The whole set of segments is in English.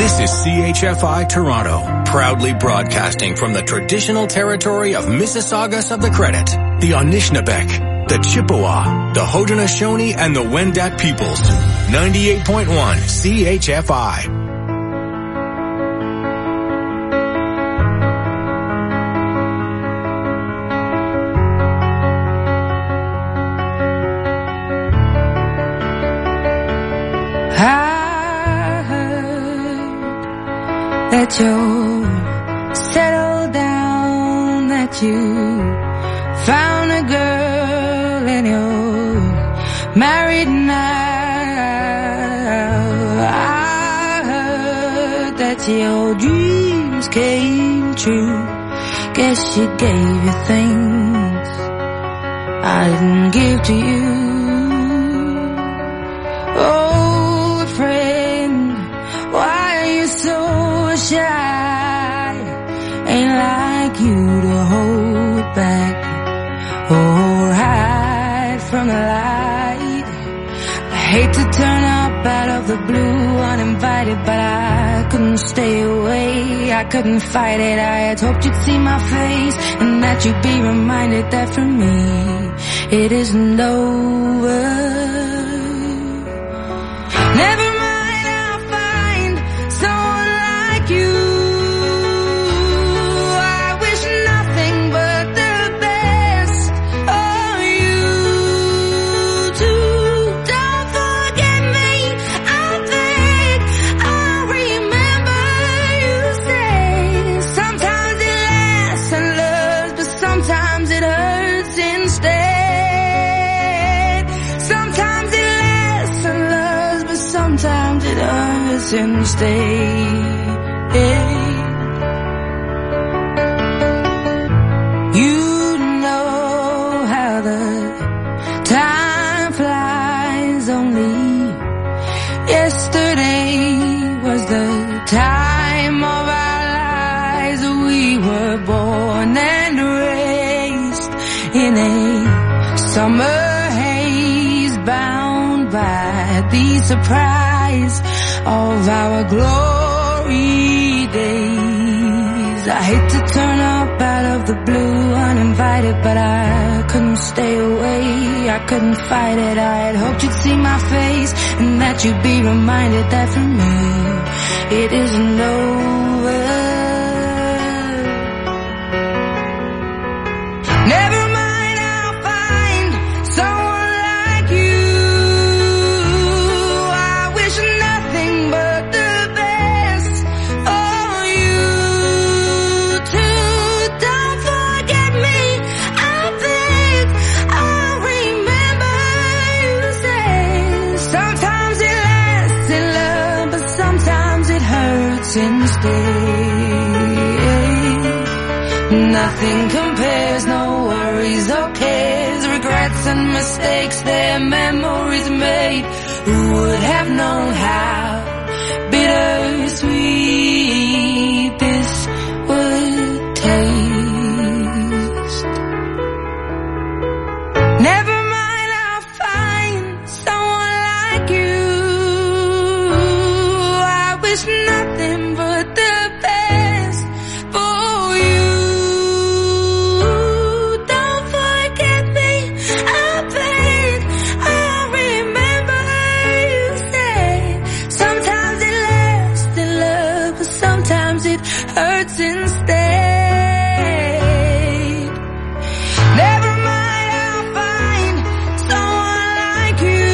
This is CHFI Toronto, proudly broadcasting from the traditional territory of Mississaugas of the Credit, the Anishinaabeg, the Chippewa, the Haudenosaunee, and the Wendat peoples. 98.1 CHFI. That you're settled down, that you found a girl and you're married now. I heard that your dreams came true. Guess she gave you things I didn't give to you. Oh, friend, why are you so shy? Ain't like you to hold back or hide from the light. I hate to turn up out of the blue uninvited, but I couldn't stay away. I couldn't fight it. I had hoped you'd see my face and that you'd be reminded that for me it isn't over. Never mind, I'll find someone like you. I wish nothing but the best of you too. Don't forget me, I think I'll remember you say. Sometimes it lasts and loves, but sometimes it hurts instead. Sometimes it lasts and loves, but sometimes it hurts instead. You know how the time flies. Only yesterday was the time of our lives. We were born and raised in a summer haze, bound by the surprise of our glory days. I hate to turn up out of the blue uninvited, but I couldn't stay away. I couldn't fight it. I had hoped you'd see my face and that you'd be reminded that for me it isn't over. Never mind, I'll find someone like you. I wish nothing but the best for you too. Don't forget me, I think I'll remember you say. Sometimes it lasts in love, but sometimes it hurts instead. Nothing compares, no worries or cares, regrets and mistakes, their memories made. Who would have known how bittersweet this would taste? Never mind, I'll find someone like you. I wish nothing but the best for you. Don't forget me, I think I'll remember you say. Sometimes it lasts in love, but sometimes it hurts instead. Never mind, I'll find someone like you.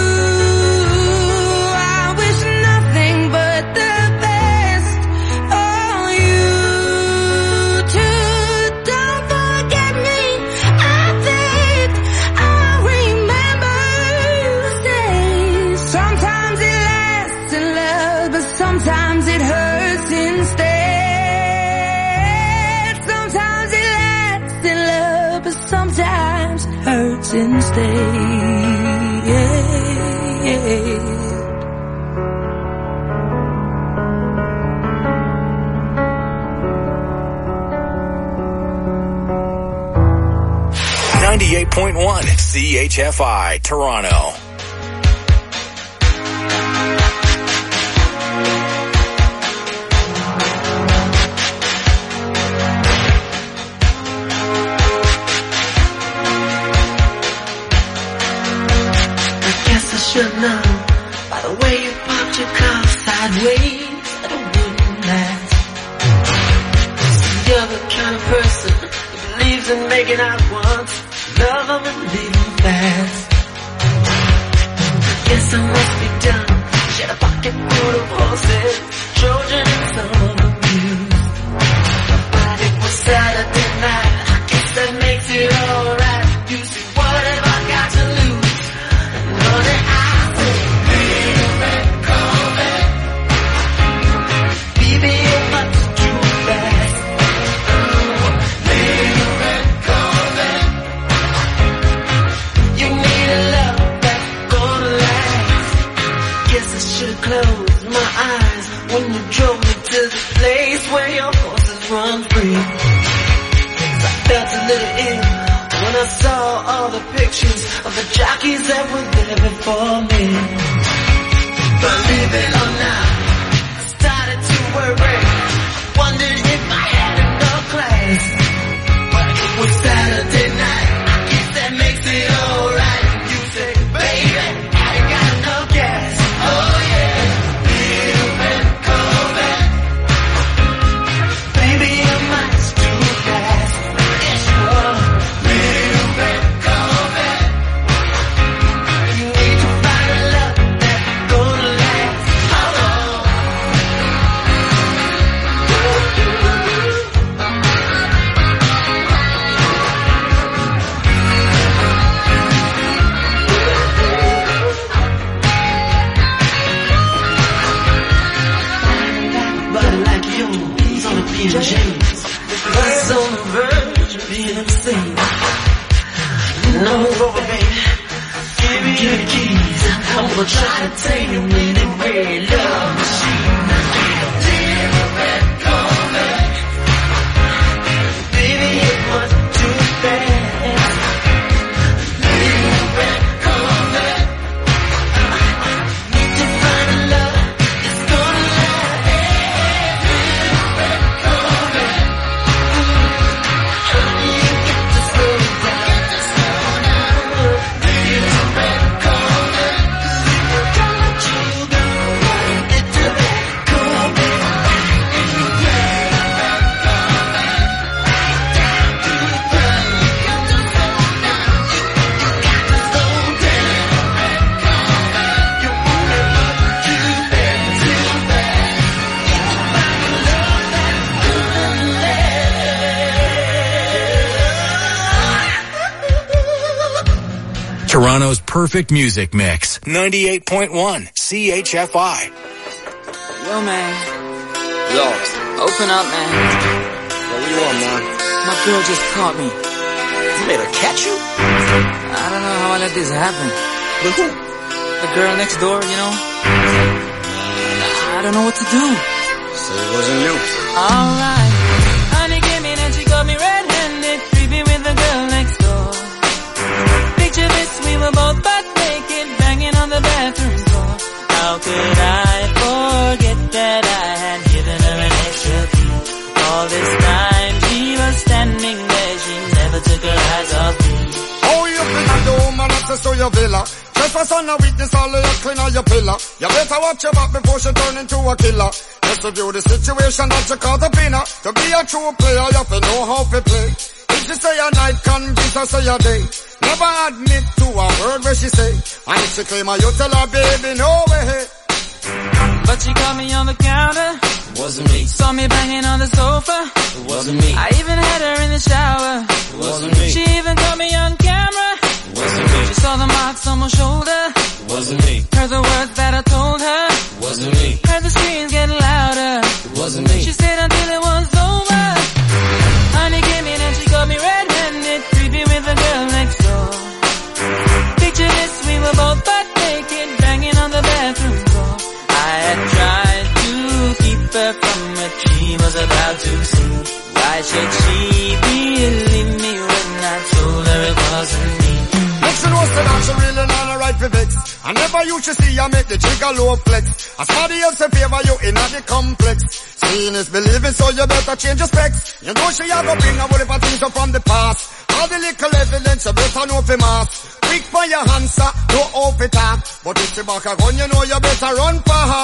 I wish nothing but the best for you too. Don't forget me, I think I'll remember you say. Sometimes it lasts in love, but sometimes it hurts instead. Sometimes it lasts in love, but sometimes it hurts instead. 98.1 CHFI Toronto. dropped your car sideways at a wooden latch. You're the kind of person who believes in making out once, love them and leave them fast. Guess I must be done. She had a pocket full of horses, Trojan and some of them used. But it was Saturday night, I guess that makes it alright. You see, what have I got to lose? Know that I say, little red Corvette, baby, you're much too fast. Little red Corvette, you need a love that's gonna last. Guess I should've closed my eyes when you drove me to the place where your horses run free. I felt a little ill when I saw all the pictures of the jockeys that were there before me. Believe it or not, I started to worry, wondered if I had enough class. But it was Saturday night, I guess that makes it alright. You say, baby, I ain't got enough gas. Oh yeah, little red Corvette, baby, you're much too fast. Yes, you are. Little red Corvette, you need to find a love that's gonna last. How long? Body like yours on a being James, it's on the verge of being insane. No over, baby, give me your keys. I'm gonna try to take you anywhere, love machine. Little red Corvette, baby, it was too fast. Little red Corvette, need to find a love that's gonna last. Little red Corvette, honey, you got to slow down. Little red Corvette, don't you go. Little red Corvette, Toronto's perfect music mix. 98.1 CHFI. Yo, man. Yo. Open up, man. Yo, what do you want, man? My girl just caught me. You made her catch you? I don't know how I let this happen. With who? The girl next door, you know? I don't know what to do. So it wasn't you. Alright. Honey came in and she got me red-handed, creepy with the girl next door. Picture this, we were both butt naked, banging on the bathroom floor. How could I forget that I had given her an extra key? All this time she was standing there, she never took her eyes off me. Oh, you been at the woman access to your villa. Trespass on a witness, all of your clean on your pillar. You better watch your back before she turn into a killer. Just to view the situation that you call the winner. To be a true player, you have to know how to play. If she say a night, convince her say a day. Never admit to a word where she say. And if she claim her, you tell her, baby, no way. But she caught me on the counter. Wasn't me. Saw me banging on the sofa. It wasn't me. I even had her in the shower. It wasn't me. She even caught me on camera. It wasn't me. She saw the marks on my shoulder. It wasn't me. Heard the words that I told her. It wasn't me. Heard the screams getting louder. It wasn't me. She stayed until it was over. Honey came in and she got me red-handed, creepy with the girl next door. Picture this, we were both butt naked, banging on the bathroom floor. I had tried to keep her from what she was about to see. Why should she believe me when I told her it wasn't me? Make she know that she really not a right for vex. I never used to see I make the trigger low flex. As somebody else in favor you in the complex. Seeing is believing, so you better change your specs. You know she a go bring a whatever things up from the past. All the little evidence you better know for mass. Quick for your answer, no off it up. But if she back a gun, you know you better run fast.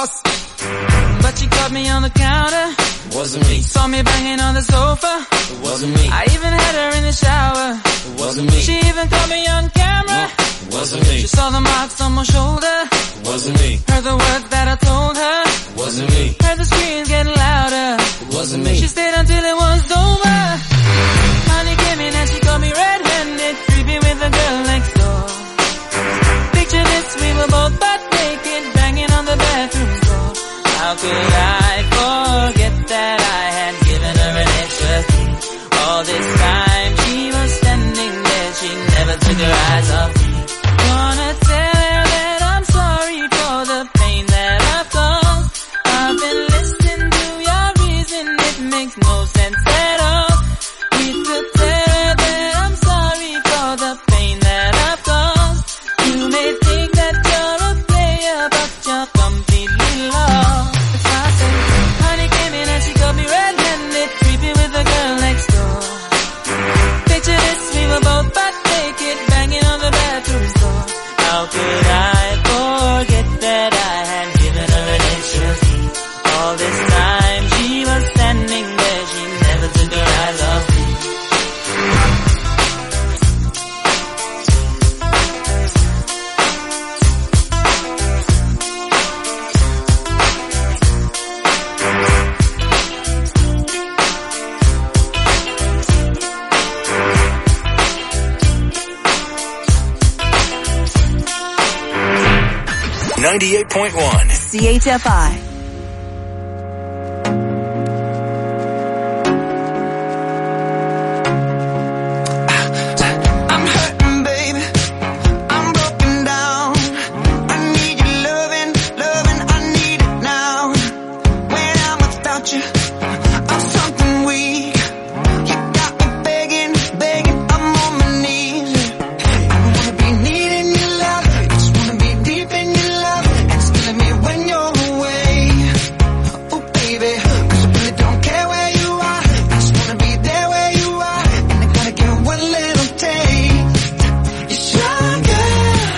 she caught me on the counter. It wasn't me. Saw me banging on the sofa. It wasn't me. I even had her in the shower. It wasn't me. She even caught me on camera. It wasn't me. She saw the marks on my shoulder. It wasn't me. Heard the words that I told her. It wasn't me. Heard the screams getting louder. It wasn't me. She stayed until it was over. Honey came in and she caught me red-handed, creeping with the girl next door. Picture this, we were both butt naked, banging on the bathroom door. How could I forget that I had given her an extra key? All this time she was standing there, she never took her eyes off me. Gonna tell her that I'm sorry for the pain that I've caused. I've been listening to your reason, it makes no sense at all. Need to tell her that I'm sorry for the pain that I've caused. You may think that you're a player, but you're completely lost. If I say, honey came in and she got me red-handed, creepy with the girl next door. Picture this, we were both butt naked, banging on the bathroom door. How could I forget that I had given her an extra key? All this time she was standing there, she never took her eyes off me. CHFI. I'm hurting, baby. I'm broken down. I need your loving, I need it now. When I'm without you, I'm something weak. You got me begging, I'm on my knees. I don't wanna be needing your love, I just wanna be deep in your love. And it's killing me when you're away. Oh baby, 'cause I really don't care where you are, I just wanna be there where you are. And I gotta get one little taste. You're stronger,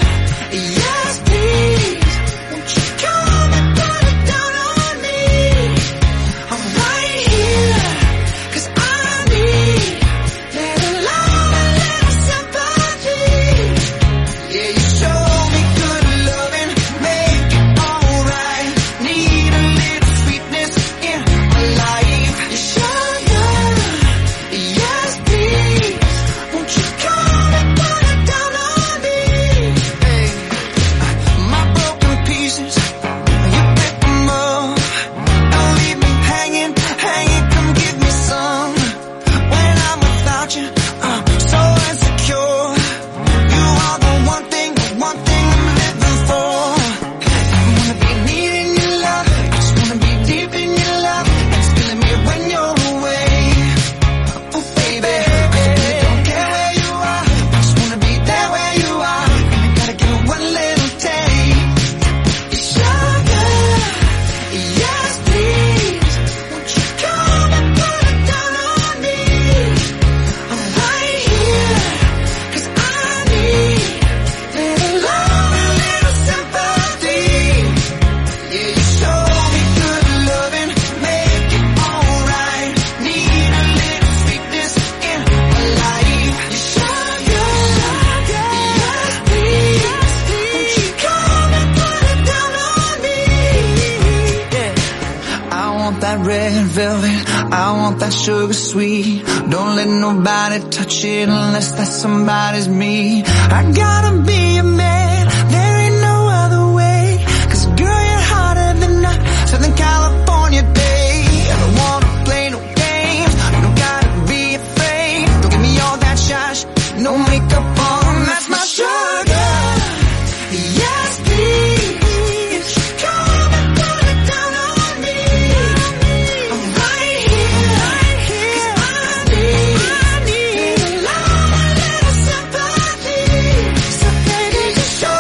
yes please. Won't you come and put it down on me? I'm right here, 'cause I need little love and little sympathy. Yeah, you show me good loving, make it alright. Need a little sweetness in my life. You're stronger, yes please. Won't you come and put it down on me? Hey, my broken pieces, you pick them up. Don't leave me hanging, come give me some. When I'm without you, I'm so insecure. You are the one thing I'm living for. I wanna be needing your love, I just wanna be deep in your love. And it's killing me when you're away. Oh baby, 'cause I really don't care where you are, I just wanna be there where you are. And I gotta get one little taste. You're stronger, yes please. Won't you come and put it down on me? I'm right here, 'cause I need little love and little sympathy. Yeah, you show me good loving, make it alright. Need a little sweetness in my life. You're stronger, yes please. Won't you come and put it down on me? Yeah. I want that red velvet, I want that sugar sweet. Don't let nobody touch it unless that somebody's me. I gotta be a man, there ain't no other way. 'Cause girl, you're hotter than a Southern California day. I don't wanna play no games, you don't gotta be afraid. Don't give me all that shush, no makeup on, that's my sugar. Yes please, come and put it down on me. I'm right here, 'cause I need little love and little sympathy. So baby, just show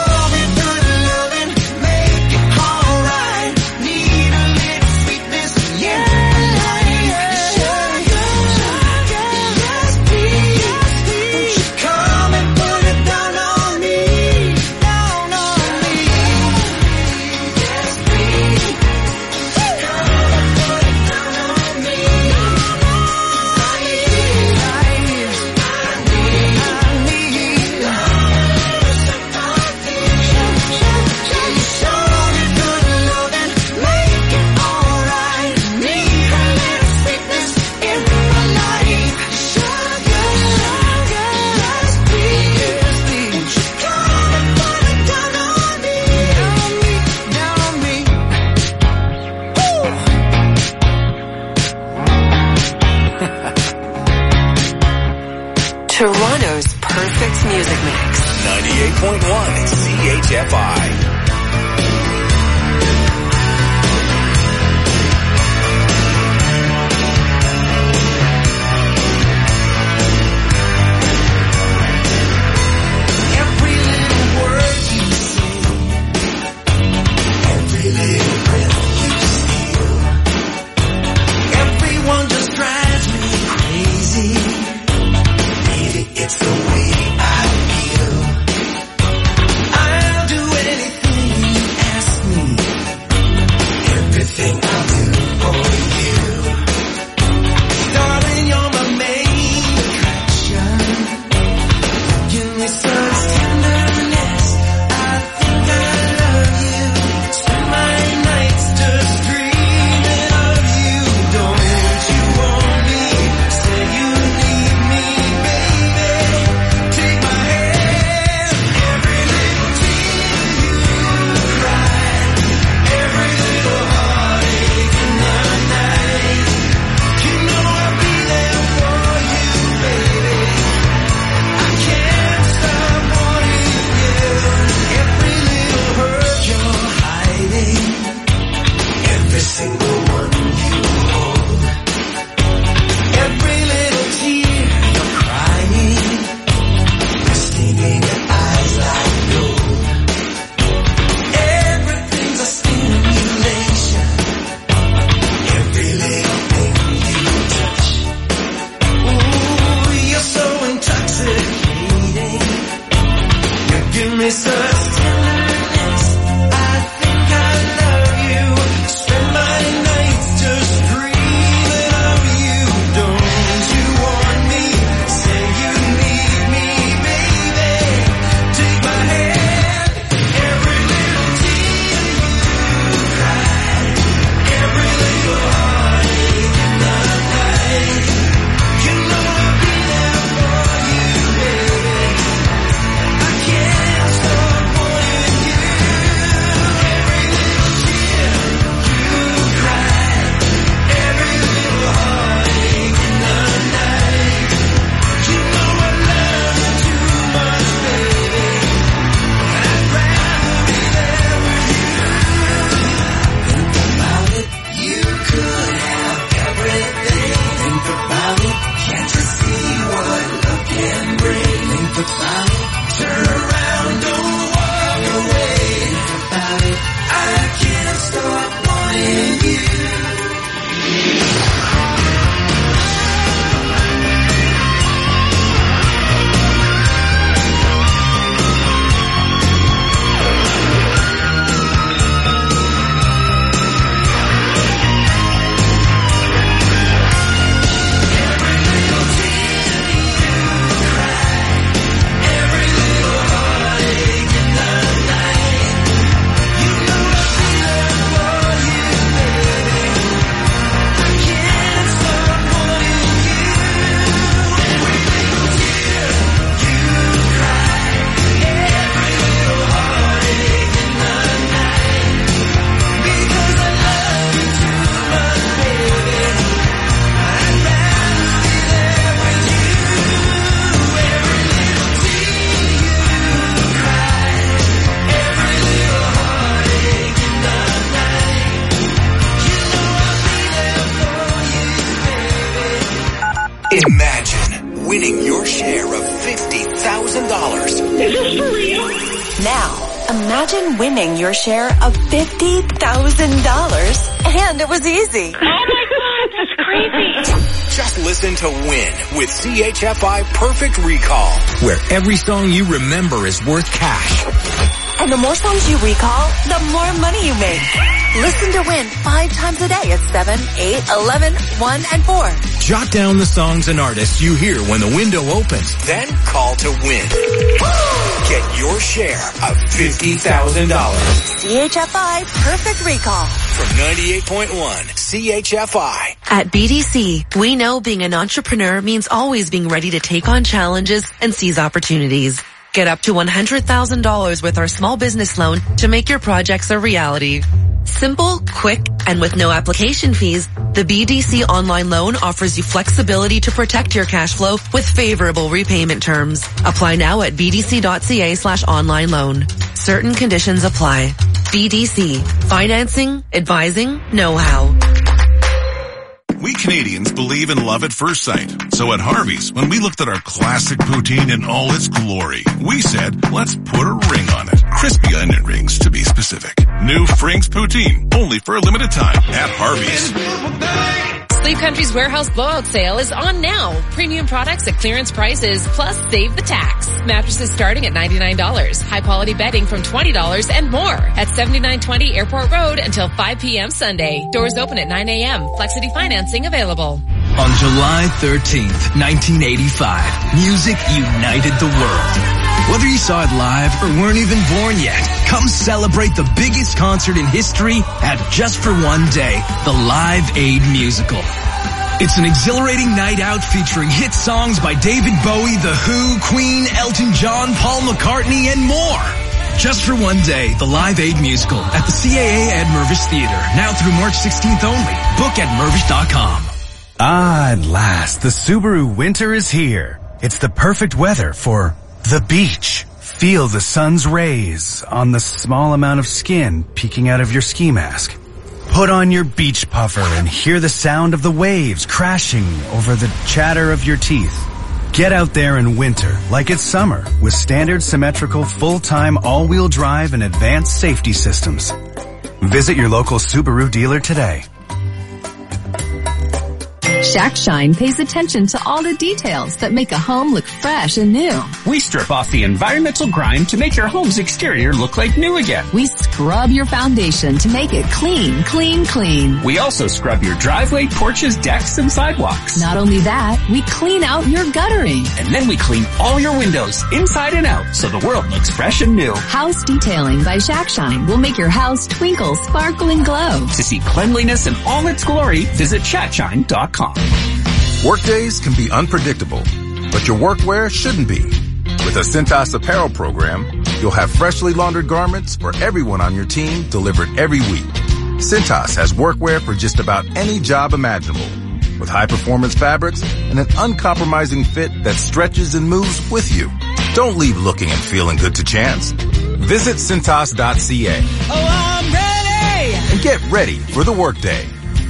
98.1 CHFI. It's the way I feel. I'll do anything you ask me. Everything I'll do for you. Darling, you're my main attraction. Give me such tenderness. I think I love you. Spend my nights just dreaming of you. Don't you want me? Say you need me, baby. Take my hand. Every little tear you cry, every little heartache in the night. You know I'll be there for you, baby. I can't stop wanting you. Every little hurt you're hiding, every single one you hold, every little tear you're crying, listening in your eyes like gold. Everything's a stimulation, every little thing you touch. Ooh, you're so intoxicating. You give me such tenderness. I think I love you. Spend my nights just dreaming of you. Don't you want me? Say you need me, baby. Take my hand. Every little tear you cry, every little heartache in the night. You know I'll be there for you, baby. I can't stop wanting you. Every little tear you cry, every little heartache in the night. You know I love you too much, baby. And I'd rather be there with you. Think about it, you could have everything. Think about it, can't you see what love can bring? Think about it, turn around, don't walk away. Think about it, I can't stop wanting you. Every little tear you cry, every little heartache in the night. You know I'll be there for you, baby. I can't stop wanting you. Every little tear you cry, every little heartache in the night. Because I love you too much, baby. I'd rather be there with you. Every little tear you cry, every little heartache in the night. You know I'll be there for you, baby. Imagine winning your share of $50,000. Now, imagine winning your share of $50,000 and it was easy. Oh my God, that's crazy. Just listen to Win with CHFI Perfect Recall, where every song you remember is worth cash. And the more songs you recall, the more money you make. Listen to Win 5 times a day at 7, 8, 11, 1, and 4. Jot down the songs and artists you hear when the window opens, then call to win. Get your share of $50,000. CHFI Perfect Recall. From 98.1 CHFI. At BDC, we know being an entrepreneur means always being ready to take on challenges and seize opportunities. Get up to $100,000 with our small business loan to make your projects a reality. Simple, quick, and with no application fees, the BDC online loan offers you flexibility to protect your cash flow with favorable repayment terms. Apply now at bdc.ca/online loan. Certain conditions apply. BDC. Financing, advising, know-how. We Canadians believe in love at first sight. So at Harvey's, when we looked at our classic poutine in all its glory, we said, let's put a ring on it. Crispy onion rings, to be specific. New Frings Poutine, only for a limited time at Harvey's. Sleep Country's warehouse blowout sale is on now. Premium products at clearance prices, plus save the tax. Mattresses starting at $99. High quality bedding from $20 and more at 7920 Airport Road until 5 p.m. Sunday. Doors open at 9 a.m. Flexity financing available. On July 13th, 1985, music united the world. Whether you saw it live or weren't even born yet, come celebrate the biggest concert in history at Just for One Day, the Live Aid Musical. It's an exhilarating night out featuring hit songs by David Bowie, The Who, Queen, Elton John, Paul McCartney, and more. Just for One Day, the Live Aid Musical at the CAA at Mirvish Theater, now through March 16th only. Book at Mirvish.com. Ah, at last, the Subaru winter is here. It's the perfect weather for the beach. Feel the sun's rays on the small amount of skin peeking out of your ski mask. Put on your beach puffer and hear the sound of the waves crashing over the chatter of your teeth. Get out there in winter like it's summer with standard symmetrical full-time all-wheel drive and advanced safety systems. Visit your local Subaru dealer today. Shack Shine pays attention to all the details that make a home look fresh and new. We strip off the environmental grime to make your home's exterior look like new again. We scrub your foundation to make it clean, clean, clean. We also scrub your driveway, porches, decks, and sidewalks. Not only that, we clean out your guttering. And then we clean all your windows inside and out so the world looks fresh and new. House Detailing by Shack Shine will make your house twinkle, sparkle, and glow. To see cleanliness in all its glory, visit shackshine.com. Workdays can be unpredictable, but your workwear shouldn't be. With a Cintas apparel program, you'll have freshly laundered garments for everyone on your team delivered every week. Cintas has workwear for just about any job imaginable, with high-performance fabrics and an uncompromising fit that stretches and moves with you. Don't leave looking and feeling good to chance. Visit Cintas.ca. Oh, I'm ready! And get ready for the workday.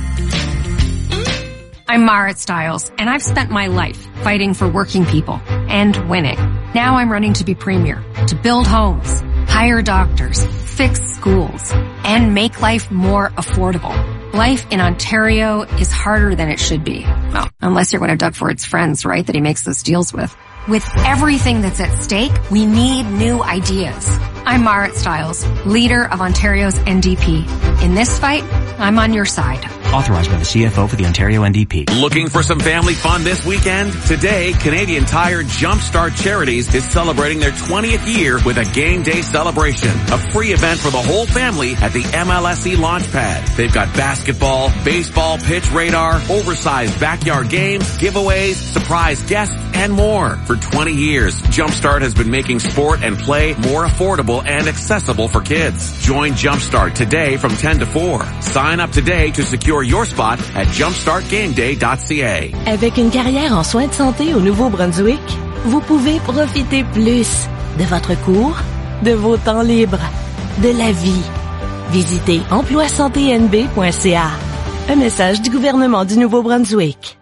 I'm Marit Stiles, and I've spent my life fighting for working people and winning. Now I'm running to be premier, to build homes, hire doctors, fix schools, and make life more affordable. Life in Ontario is harder than it should be. Well, unless you're one of Doug Ford's friends, right, that he makes those deals with. With everything that's at stake, we need new ideas. I'm Marit Stiles, leader of Ontario's NDP. In this fight, I'm on your side. Authorized by the CFO for the Ontario NDP. Looking for some family fun this weekend? Today, Canadian Tire Jumpstart Charities is celebrating their 20th year with a game day celebration. A free event for the whole family at the MLSE Launchpad. They've got basketball, baseball, pitch radar, oversized backyard games, giveaways, surprise guests, and more. For 20 years, Jumpstart has been making sport and play more affordable and accessible for kids. Join Jumpstart today from 10 to 4. Sign up today to secure your spot at jumpstartgameday.ca. Avec une carrière en soins de santé au Nouveau-Brunswick, vous pouvez profiter plus de votre cours, de vos temps libres, de la vie. Visitez emploisanteenb.ca. Un message du gouvernement du Nouveau-Brunswick.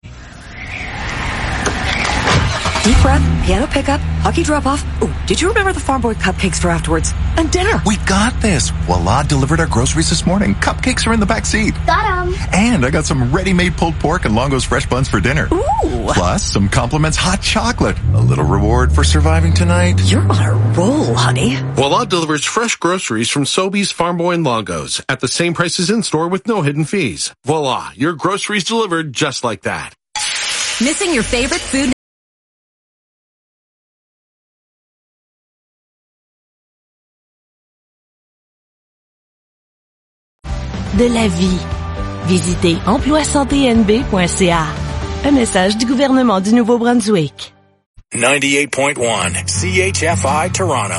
Deep breath, piano pickup, hockey drop-off. Ooh, did you remember the Farm Boy cupcakes for afterwards? And dinner. We got this. Voila delivered our groceries this morning. Cupcakes are in the back seat. Got 'em. And I got some ready-made pulled pork and Longo's fresh buns for dinner. Ooh. Plus some compliments hot chocolate. A little reward for surviving tonight. You're on a roll, honey. Voila delivers fresh groceries from Sobeys, Farm Boy, and Longo's at the same prices in-store with no hidden fees. Voila, your groceries delivered just like that. Missing your favorite food? De la vie. Visitez emploisanteenb.ca. Un message du gouvernement du Nouveau-Brunswick. 98.1 CHFI Toronto.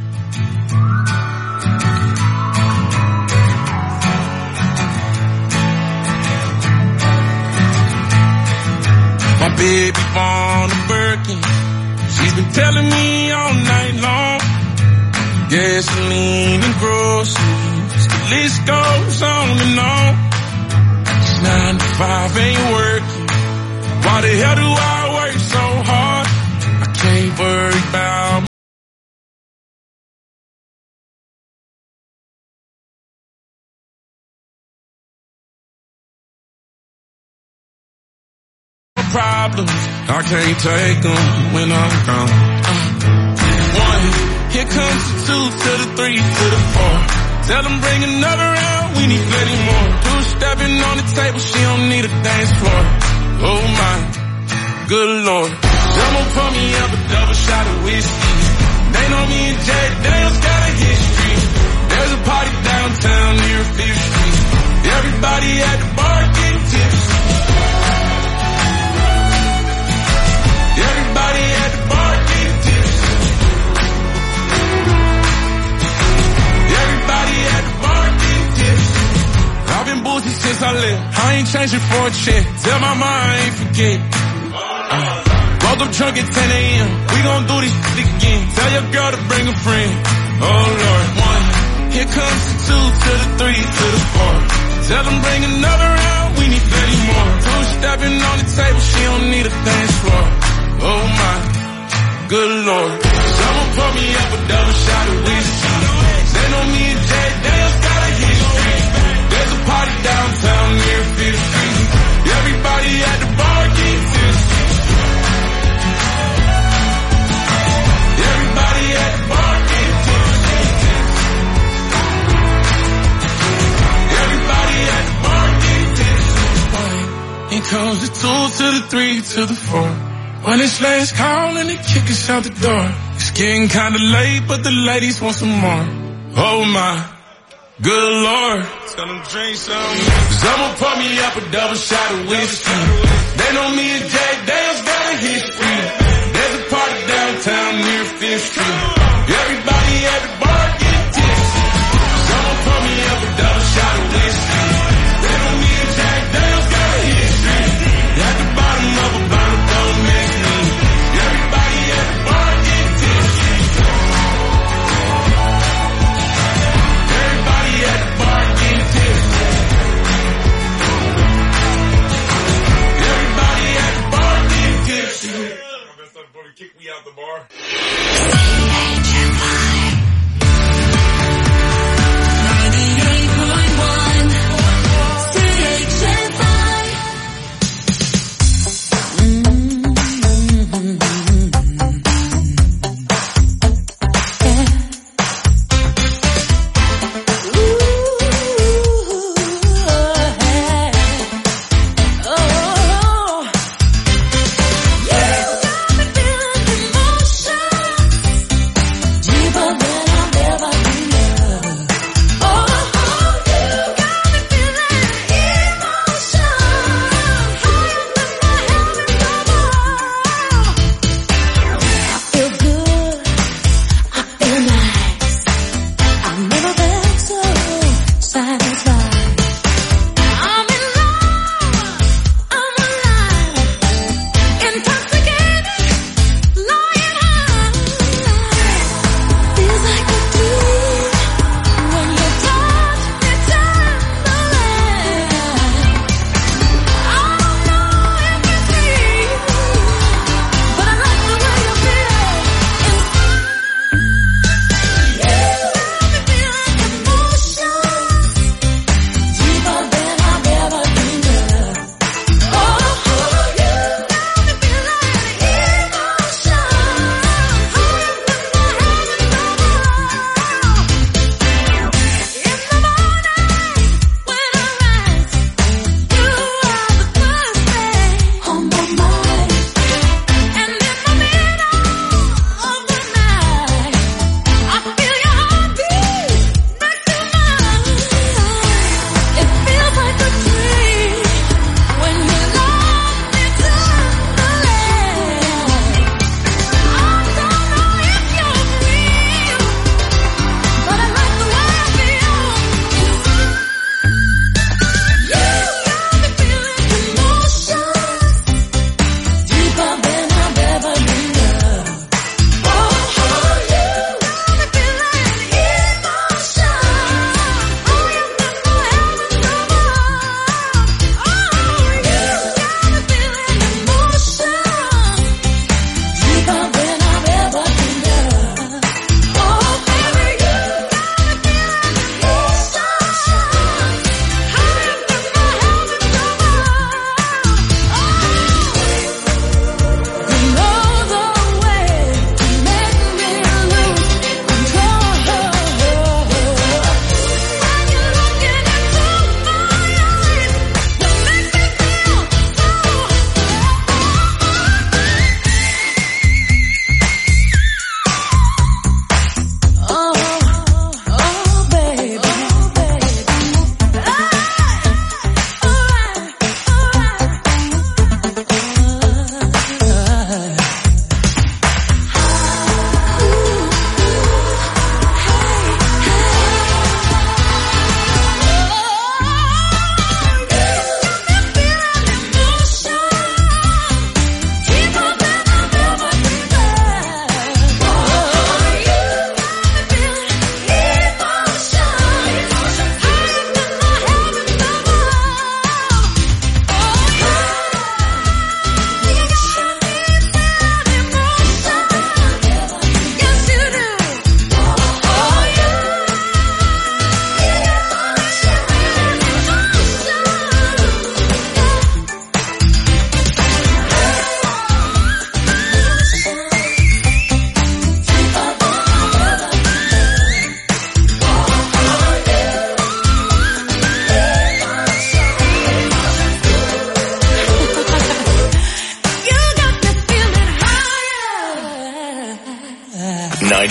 My baby born a Birkin. She's been telling me all night long. Gasoline and groceries, the list goes on and on. 9 to 5 ain't working. Why the hell do I work so hard? I can't worry about problems. I can't take them when I'm gone. 1, here comes the 2 to the 3 to the 4. Tell them bring another round, we need plenty more. 2 stepping on the table, she don't need a dance floor. Oh my, good lord. Someone pour me up a double shot of whiskey. They know me and Jay Daniels got a history. There's a party downtown near 5th Street. Everybody at the bar getting tipsy. Everybody at the bar getting tipsy. Everybody at the bar getting tipsy. I've been boozing since I left. I ain't changing for a check. Tell my mom I ain't forget. Woke up drunk at 10 a.m. We gon' do this shit again. Tell your girl to bring a friend. Oh Lord. 1, here comes the 2 to the 3 to the 4. Tell them bring another round, we need plenty more. 2 stepping on the table, she don't need a dance floor. Oh my, good lord. Someone pour me up a double shot of whiskey. They know me and Jay Daniels got a history. There's a party downtown near 5th Street. Everybody at the bar getting tipsy. Everybody at the bar getting tipsy. Everybody at the bar getting tipsy. Here comes the 2 to the 3 to the 4. When it's last call and they kick us out the door. It's getting kinda late, but the ladies want some more. Oh my, good lord. Tell them drink some. Someone pour me up a double shot of whiskey. They know me and Jay Daniels got a history. There's a party downtown near 5th Street. Everybody at the bar getting tipsy. Someone pour me up a double shot of whiskey. They know me and Jay Daniels got a history. At the bottom of a bottle. Kick me out the bar.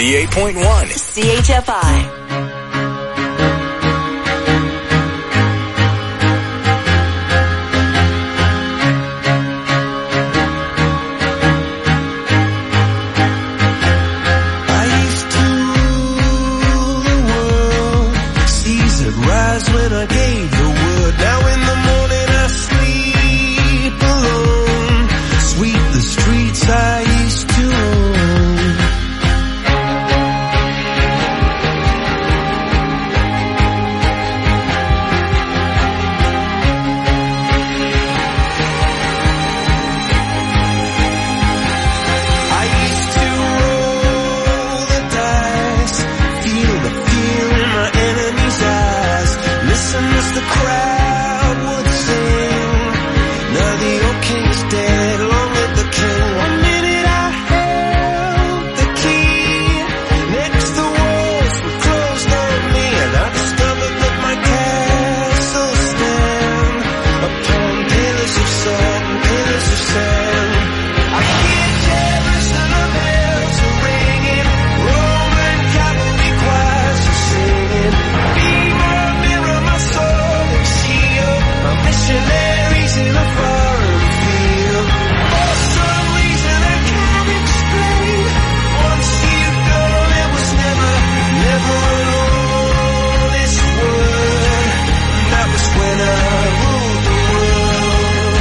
98.1 CHFI. When I gave the word, now in the morning I sleep alone. Sweep the streets I used to own. I used to roll the dice, feel the fear in my enemy's eyes. Listen as the crowd would sing. Now the old king's dead, long live the king. 1 minute I held the key. Next the walls were closed on me, and I discovered that my castle stand upon pillars of salt and pillars of sand. I hear Jerusalem bells are ringing, Roman cavalry choirs are singing. Be my mirror, my soul and shield, my missionaries in a foreign field. For some reason I can't explain, once you've gone it was never, never alone. This word, that was when I ruled the world.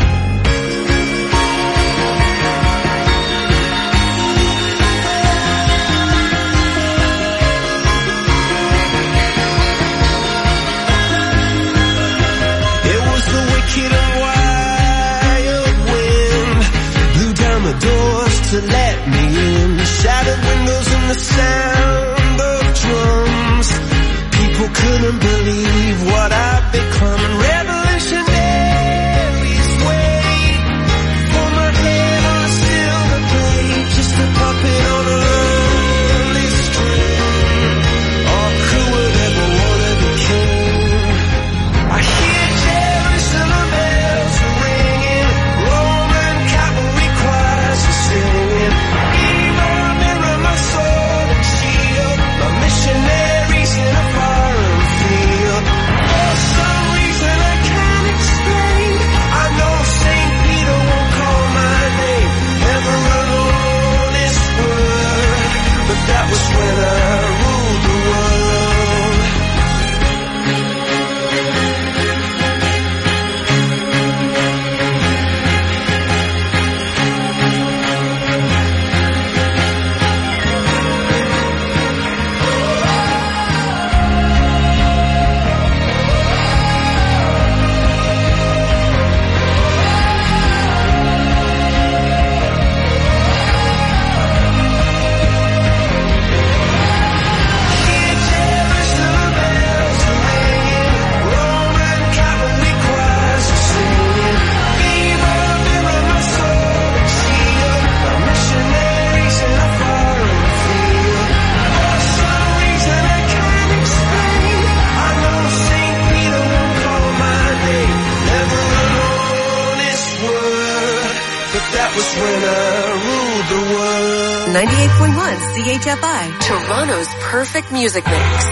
It was the wicked and wild wind, blew down the doors to let me in. Shattered windows and the sound of drums. People couldn't believe what I'd become. And revolutionaries wait for my head on a silver plate, just a puppet on a lonely string. Oh, who would ever wanna be king? I hear Jerusalem bells are ringing, Roman cavalry choirs are singing. Be my mirror, my sword and shield, my missionaries in a foreign field. For some reason I can't explain, I know St. Peter won't call my name, never alone this word, but that was when I ruled the world. Jerusalem bells are ringing, Roman cavalry choirs are singing. Be my mirror, my sword and shield, my missionaries in a foreign field. For some reason I can't explain, I know St. Peter won't call my name, never alone this word, but that was when I ruled the world. 98.1 CHFI, Toronto's perfect music mix.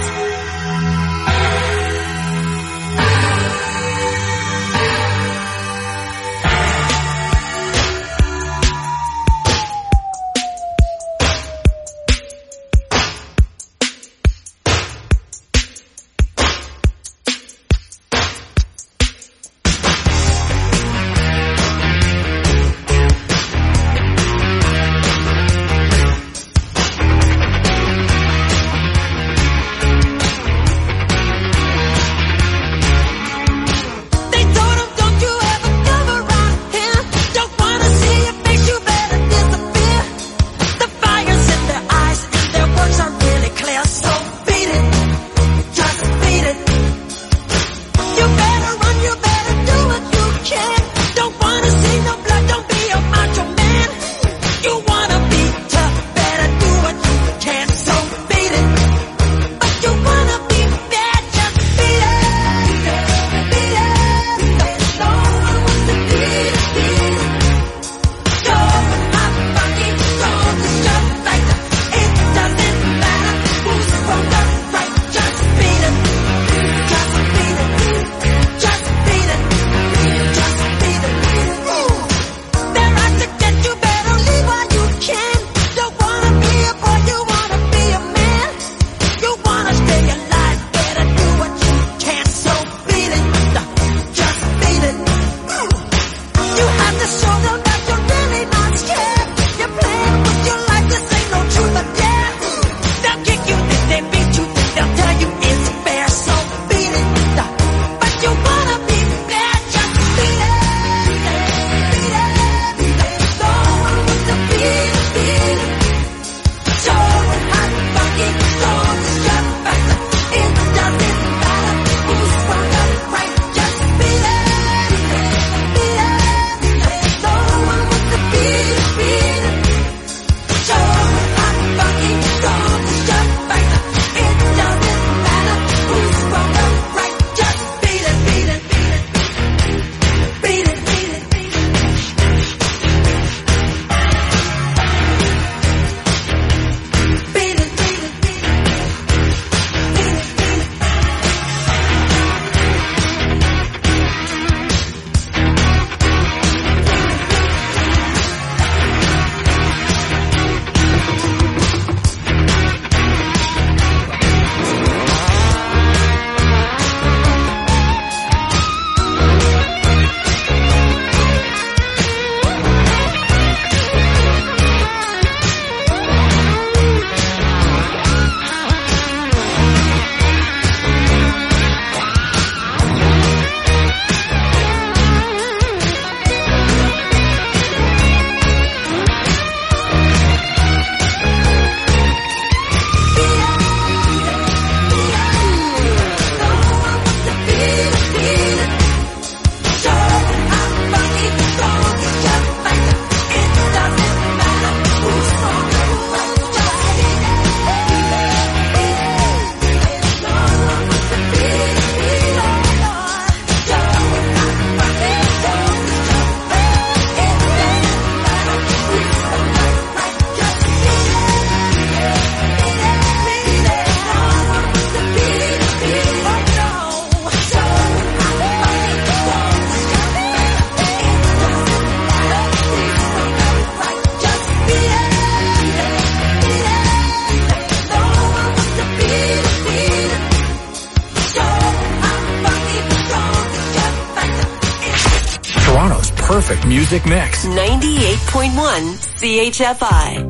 perfect music mix. 98.1 CHFI.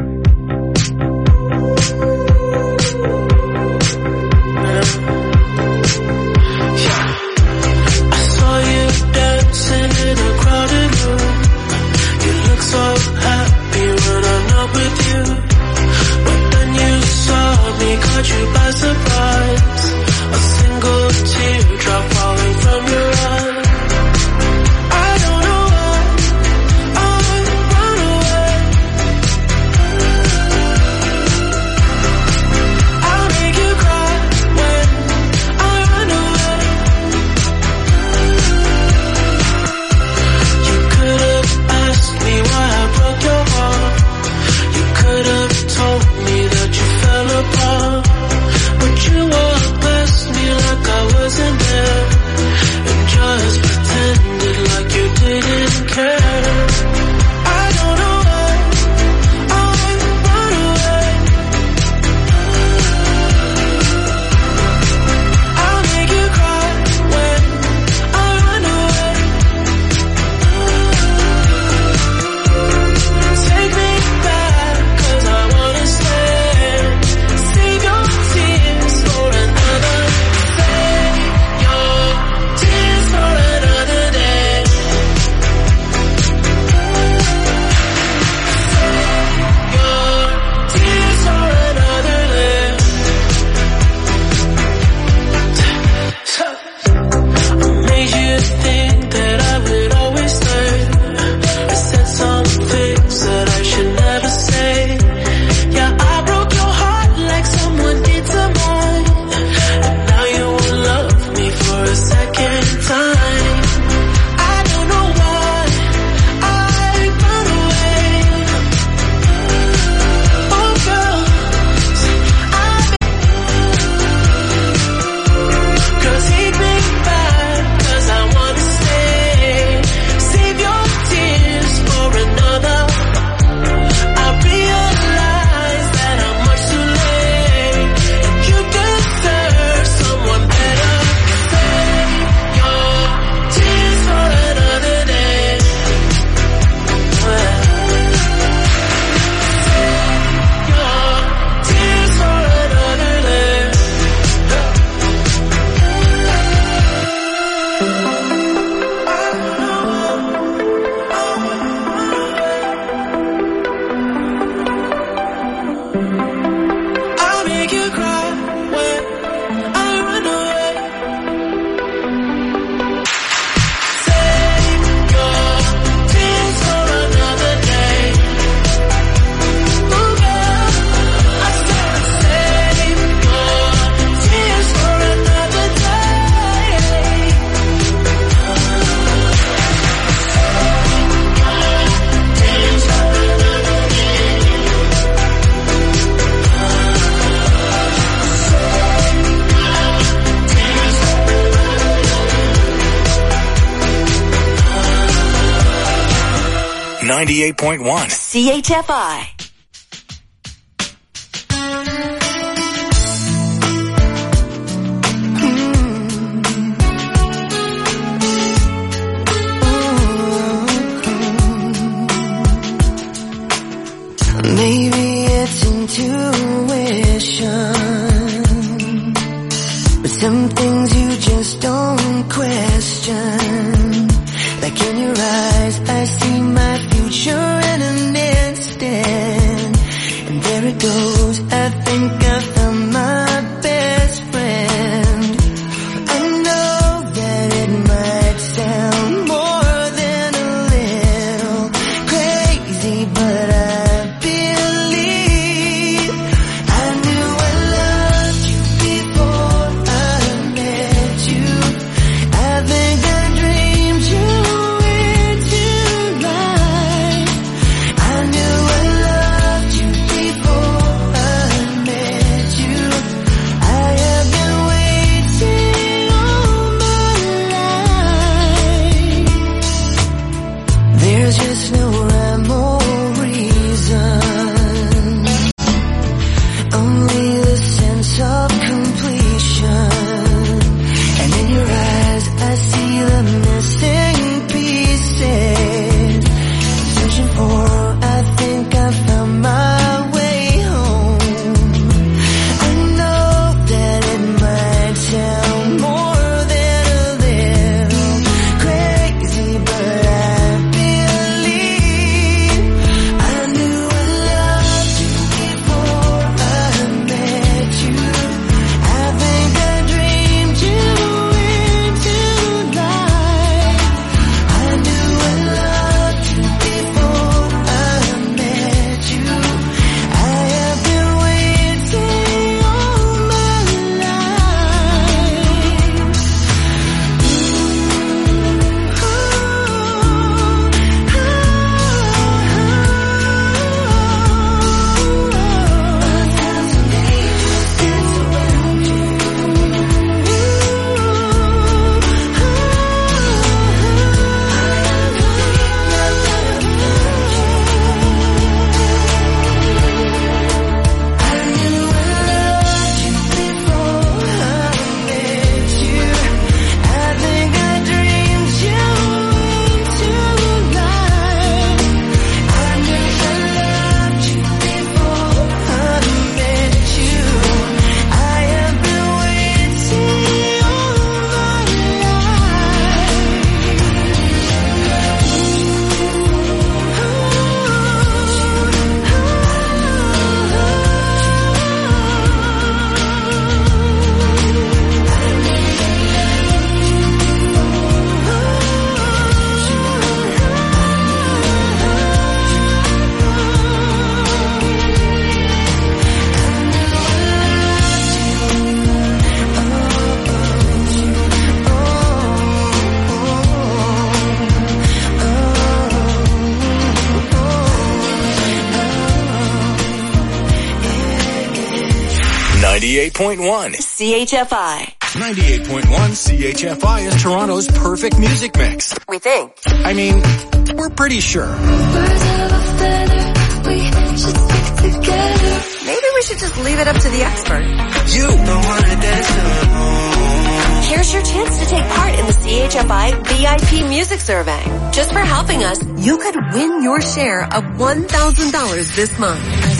Caught you by surprise, a single teardrop falling from your eye. I don't know why I run away. I'll make you cry when I run away. You could have asked me why I broke your heart. You could have told me that you fell apart. But you walked past me like I wasn't there, and just pretended like you didn't care. I don't know why I run away. I'll make you cry when I run away. Take me back, 'cause I wanna stay. Save your tears for another. Save your tears for another day. Save your tears for another day. I made you think that I would always stay. I said some things that I should never say. Yeah, I broke your heart like someone did to mine, and now you won't love me for a second time. I don't know why I run away. Oh girl, girl, take me back, 'cause I wanna stay. Save your tears for another. I realize that I'm much too late, and you deserve someone better. Save your tears for another day. Save your tears for another day. 'I'll make you cry when I run away. Save your tears for another day. Oh girl, I said save your tears for another day. 98.1 CHFI. Maybe it's intuition, but some things you just don't question. Like in your eyes, I see my future in an instant, and there it goes. I think I found my best friend. I know that it might sound more than a little crazy, but I believe I knew I loved you before I met you. I've 98.1 CHFI. 98.1 CHFI is Toronto's perfect music mix. We think. I mean, we're pretty sure. Maybe we should just leave it up to the expert. You don't wanna dance alone. Here's your chance to take part in the CHFI VIP Music Survey. Just for helping us, you could win your share of $1,000 this month.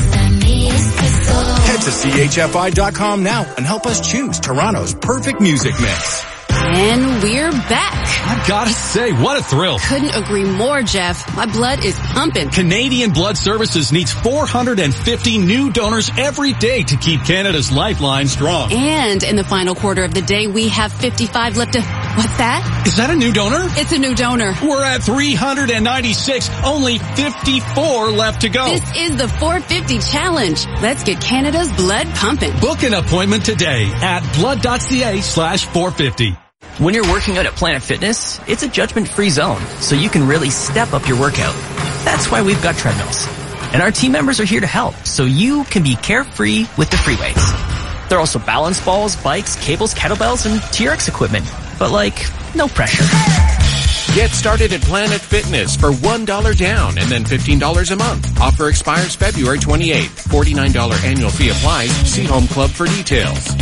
Head to CHFI.com now and help us choose Toronto's perfect music mix. And we're back. I've got to say, what a thrill. Couldn't agree more, Jeff. My blood is pumping. Canadian Blood Services needs 450 new donors every day to keep Canada's lifeline strong. And in the final quarter of the day, we have 55 left to... What's that? Is that a new donor? It's a new donor. We're at 396. Only 54 left to go. This is the 450 challenge. Let's get Canada's blood pumping. Book an appointment today at blood.ca/450. When you're working out at Planet Fitness, it's a judgment-free zone, so you can really step up your workout. That's why we've got treadmills. And our team members are here to help, so you can be carefree with the free weights. There are also balance balls, bikes, cables, kettlebells, and TRX equipment. But no pressure. Get started at Planet Fitness for $1 down and then $15 a month. Offer expires February 28th. $49 annual fee applies. See Home Club for details.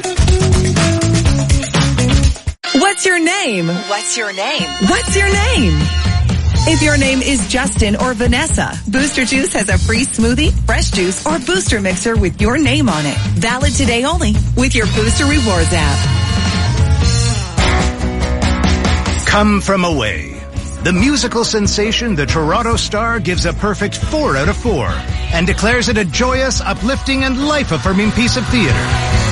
What's your name? What's your name? What's your name? If your name is Justin or Vanessa, Booster Juice has a free smoothie, fresh juice, or booster mixer with your name on it. Valid today only with your Booster Rewards app. Come From Away. The musical sensation The Toronto Star gives a perfect 4 out of 4 and declares it a joyous, uplifting, and life-affirming piece of theater.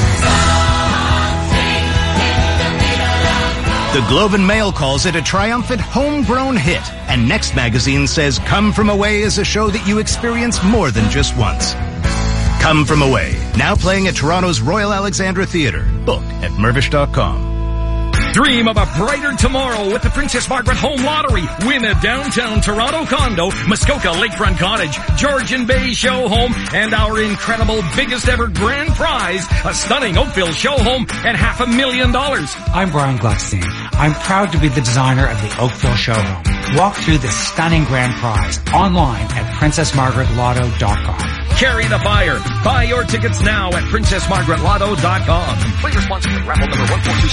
The Globe and Mail calls it a triumphant homegrown hit, and Next Magazine says Come From Away is a show that you experience more than just once. Come From Away, now playing at Toronto's Royal Alexandra Theatre. Book at Mirvish.com. Dream of a brighter tomorrow with the Princess Margaret Home Lottery. Win a downtown Toronto condo, Muskoka Lakefront Cottage, Georgian Bay show home, and our incredible biggest ever grand prize, a stunning Oakville show home and $500,000. I'm Brian Gluckstein. I'm proud to be the designer of the Oakville show home. Walk through this stunning grand prize online at PrincessMargaretLotto.com. Carry the fire. Buy your tickets now at PrincessMargaretLotto.com. Play responsibly. Raffle number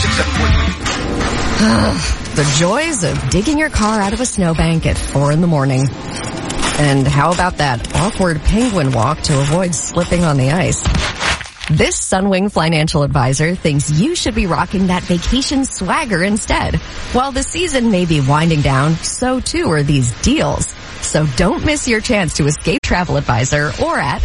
1426743. The joys of digging your car out of a snowbank at 4 a.m. And how about that awkward penguin walk to avoid slipping on the ice? This Sunwing financial advisor thinks you should be rocking that vacation swagger instead. While the season may be winding down, so too are these deals. So don't miss your chance to escape Travel Advisor or at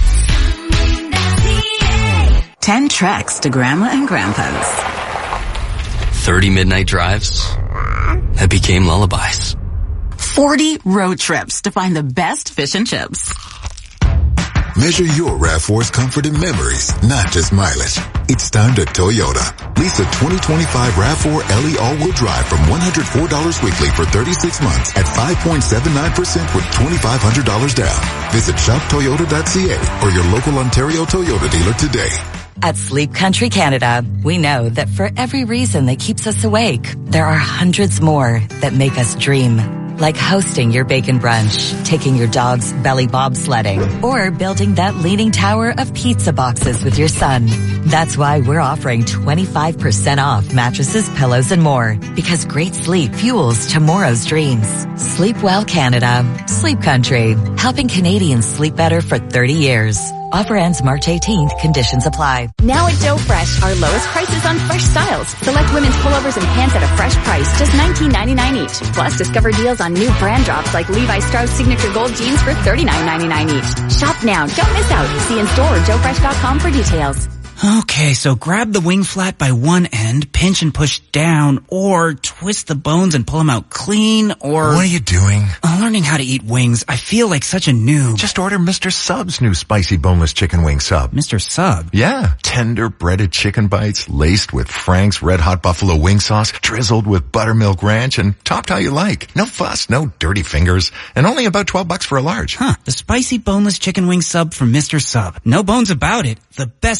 10 treks to Grandma and Grandpa's. 30 midnight drives that became lullabies. 40 road trips to find the best fish and chips. Measure your RAV4's comfort and memories, not just mileage. It's time to Toyota. Lease a 2025 RAV4 LE all-wheel drive from $104 weekly for 36 months at 5.79% with $2,500 down. Visit shoptoyota.ca or your local Ontario Toyota dealer today. At Sleep Country Canada, we know that for every reason that keeps us awake, there are hundreds more that make us dream. Like hosting your bacon brunch, taking your dog's belly bobsledding, or building that leaning tower of pizza boxes with your son. That's why we're offering 25% off mattresses, pillows, and more. Because great sleep fuels tomorrow's dreams. Sleep well, Canada. Sleep Country. Helping Canadians sleep better for 30 years. Offer ends March 18th. Conditions apply. Now at Joe Fresh, our lowest prices on fresh styles. Select women's pullovers and pants at a fresh price, just $19.99 each. Plus, discover deals on new brand drops like Levi Strauss Signature Gold jeans for $39.99 each. Shop now. Don't miss out. See in store or joefresh.com for details. Okay, so grab the wing flat by one end, pinch and push down, or twist the bones and pull them out clean, or... What are you doing? Learning how to eat wings. I feel like such a noob. Just order Mr. Sub's new spicy boneless chicken wing sub. Mr. Sub? Yeah. Tender breaded chicken bites laced with Frank's Red Hot Buffalo wing sauce, drizzled with buttermilk ranch, and topped how you like. No fuss, no dirty fingers, and only about $12 for a large. The spicy boneless chicken wing sub from Mr. Sub. No bones about it. The best way to eat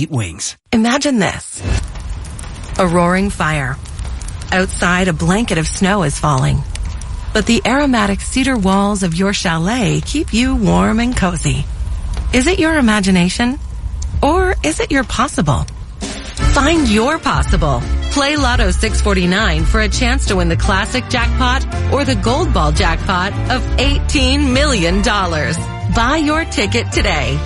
meat wings. Imagine this. A roaring fire. Outside, a blanket of snow is falling. But the aromatic cedar walls of your chalet keep you warm and cozy. Is it your imagination? Or is it your possible? Find your possible. Play Lotto 649 for a chance to win the classic jackpot or the gold ball jackpot of $18 million. Buy your ticket today.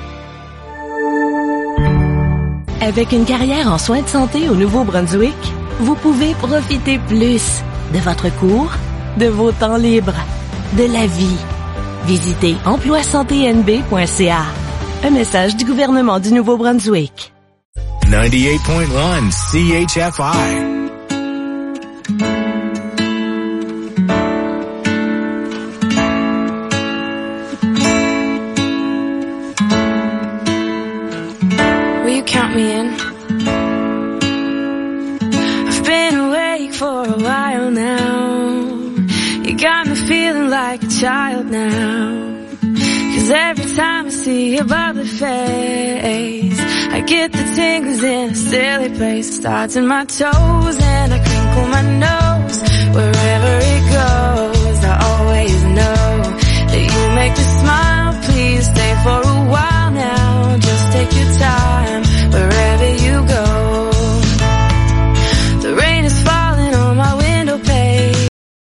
Avec une carrière en soins de santé au Nouveau-Brunswick, vous pouvez profiter plus de votre cours, de vos temps libres, de la vie. Visitez emploisanténb.ca. Un message du gouvernement du Nouveau-Brunswick. 98.1 CHFI. Count me in. I've been awake for a while now. You got me feeling like a child now. 'Cause every time I see your bubbly face, I get the tingles in a silly place. Starts in my toes and I crinkle my nose. Wherever it goes, I always know that you make me smile. Please stay for a while now. Just take your time. Wherever you go, the rain is falling on my window pane.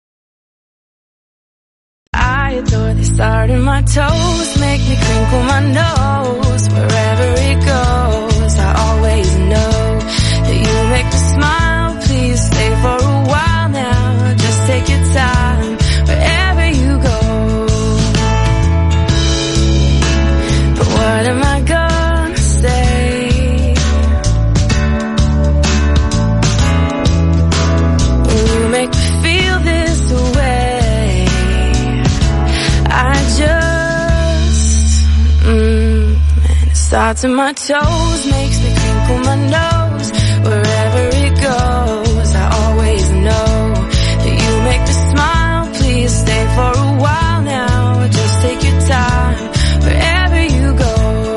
I adore the start in my toes, make me crinkle my nose. Wherever it goes, I always know that you make me smile. Please stay for a while now. Just take your time. Wherever you go. But what am I gonna say? Make me feel this way. I just, and it starts in my toes, makes me crinkle my nose. Wherever it goes, I always know that you make me smile. Please stay for a while now. Just take your time. Wherever you go.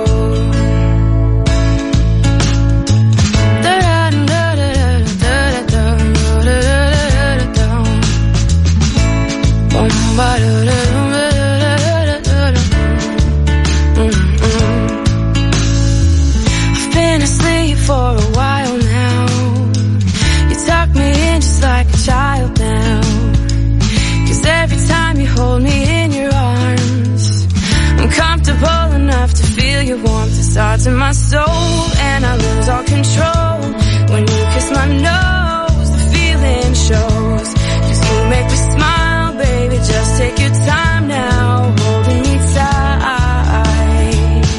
I've been asleep for a while now. You tuck me in just like a child now. 'Cause every time you hold me in your arms, I'm comfortable enough to feel your warmth. It starts in my soul and I lose all control. When you kiss my nose, the feeling shows. 'Cause you make me smile, baby, just take your time now, holding me tight.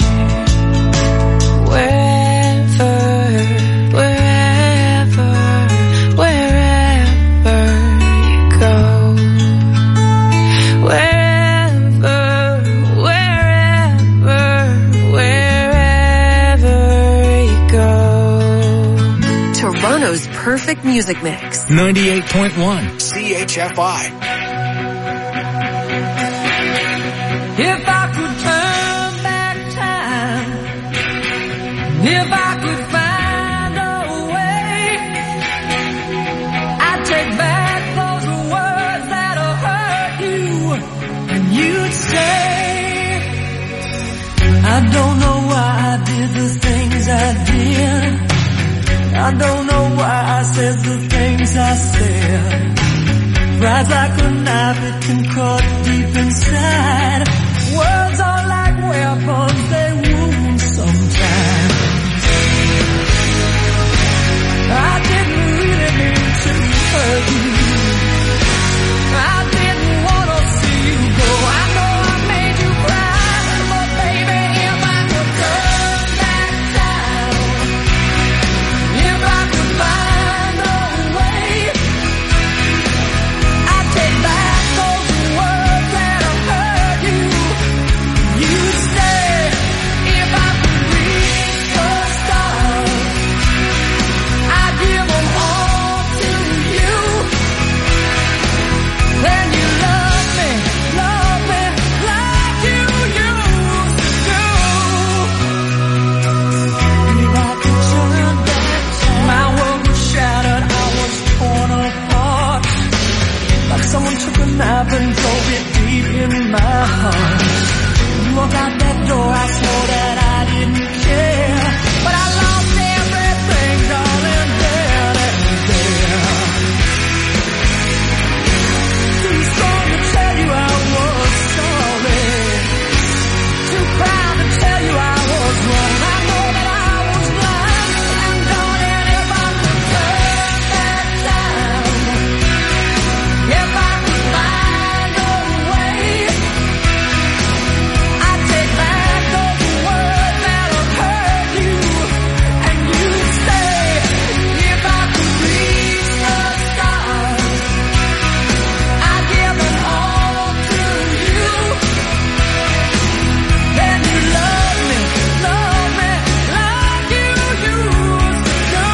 Wherever, wherever, wherever you go. Wherever, wherever, wherever you go. Toronto's perfect music mix. 98.1 CHFI. If I could turn back time, if I could find a way, I'd take back those words that hurt you, and you'd say, I don't know why I did the things I did. I don't know why I said the things I said. Pride's like a knife, it can cut deep inside. Words are like weapons, they wound sometimes. I didn't really mean to hurt you. I didn't want to see you go. I know I made you cry, but baby, if I could turn back time, if I could find a way, I'd take back those words that hurt you. You'd stay. a knife and drove it deep in my heart. You walked out that door, I swore that I didn't care, but I lost everything, darling, there and there. Too strong to tell you I was sorry, too proud to tell you I was wrong. I know that I was blind, and darling, if I could turn back time, if I could find a way, I'd take back those words that have hurt you, and you'd say, if I could reach the stars, I'd give it all to you. Then you love me like you used to do.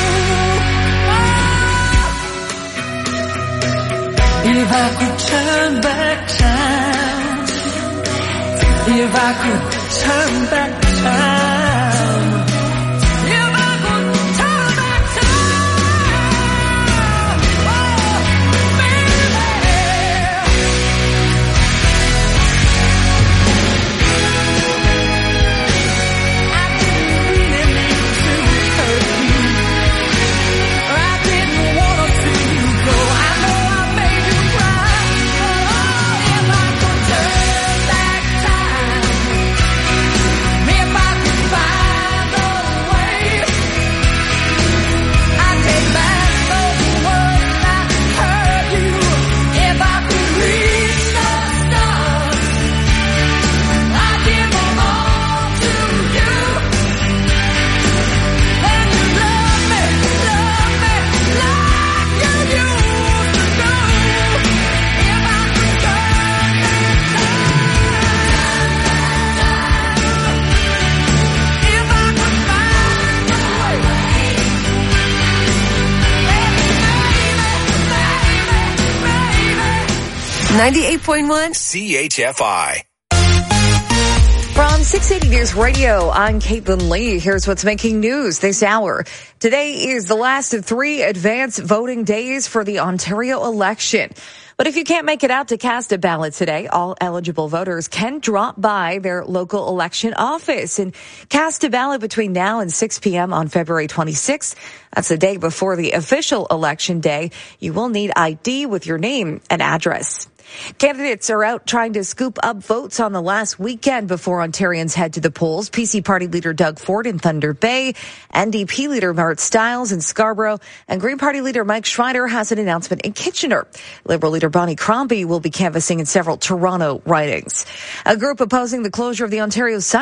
If I could turn back time, if I could turn back time, if I could turn back time, oh, baby. I didn't really mean to hurt you, I didn't want to see you go. I know I made you cry, but oh, if I could turn back time, if I could find a way, I'd take back those words that hurt you. If I could reach the stars, I'd give them all to you. Then you love me like you used to do. If I could turn back time, if I could find a way, baby, 98.1 CHFI. From 680 News Radio, I'm Caitlin Lee. Here's what's making news this hour. Today is the last of 3 advance voting days for the Ontario election. But if you can't make it out to cast a ballot today, all eligible voters can drop by their local election office and cast a ballot between now and 6 p.m. on February 26th. That's the day before the official election day. You will need ID with your name and address. Candidates are out trying to scoop up votes on the last weekend before Ontarians head to the polls. PC Party leader Doug Ford in Thunder Bay, NDP leader Marit Stiles in Scarborough, and Green Party leader Mike Schreider has an announcement in Kitchener. Liberal leader Bonnie Crombie will be canvassing in several Toronto ridings. A group opposing the closure of the Ontario